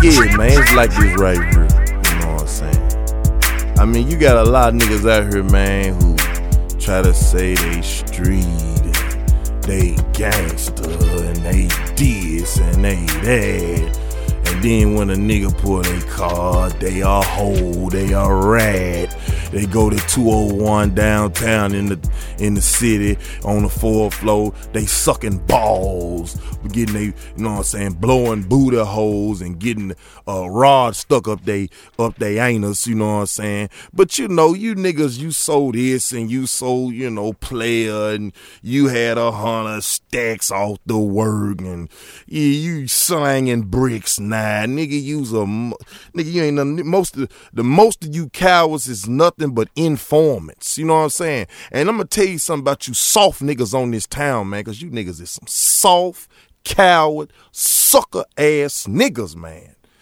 Yeah, man, it's like this right here. You know what I'm saying? I mean, you got a lot of niggas out here, man, who try to say they street, and they gangster, and they this, and they that. And then when a nigga pull their car, they a hoe, they a rat. They go to 201 downtown in the city on the 4th floor. They sucking balls, getting they, you know what I'm saying, blowing booty holes and getting a rod stuck up they anus, you know what I'm saying. But you know, you niggas, you sold this and you sold, you know, player, and you had 100 stacks off the work, and you slanging bricks now, nigga. You ain't nothing. Most of you cowards is nothing but informants, you know what I'm saying? And I'm gonna tell you something about you soft niggas on this town, man, because you niggas is some soft, coward, sucker ass niggas, man.